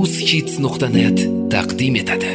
uzkids.net taqdim etadi.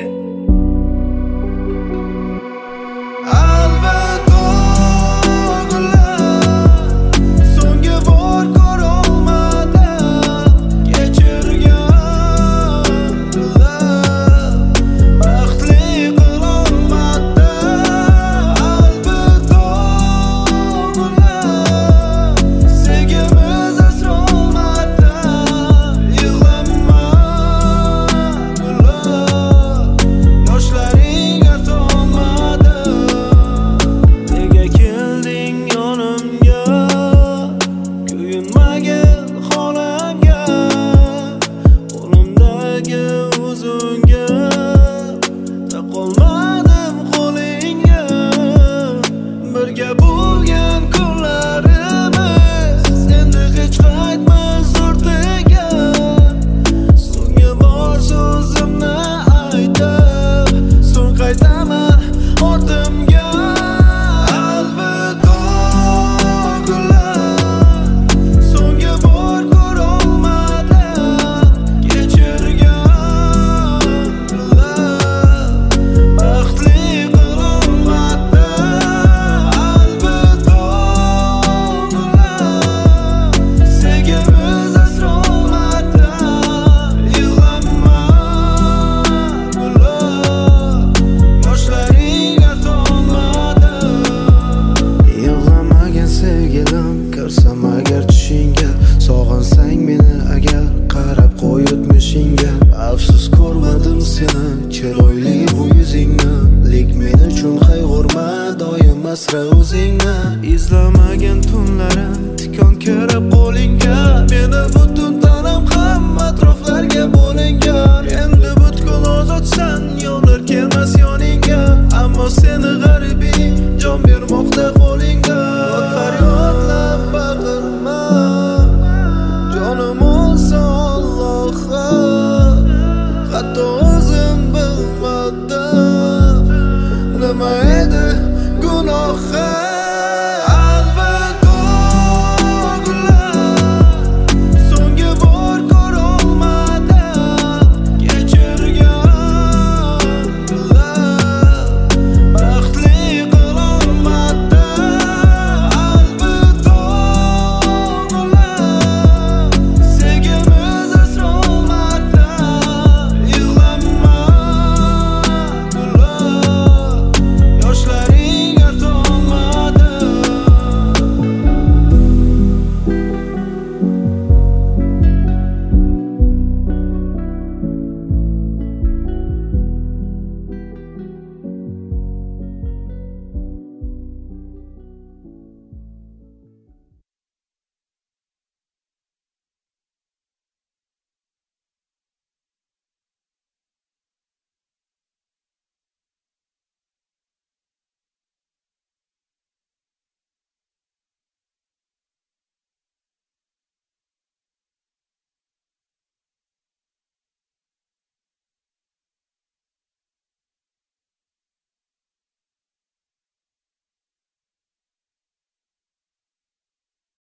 Sog'insang meni agar qarab qo'y o'tmishingga, afsus ko'rmadim seni chiroyli bu yuzingni, lek men uchun qayg'urma doim asra o'zingni. Izlamagan tunlarim tikon kirib qo'lingga, meni butun tanam ham atroflarga bo'lingan. Endi butkul ozodsan, yovlar kelmas yoningga, ammo seni g'aribing jon bermoqda qo'lingga.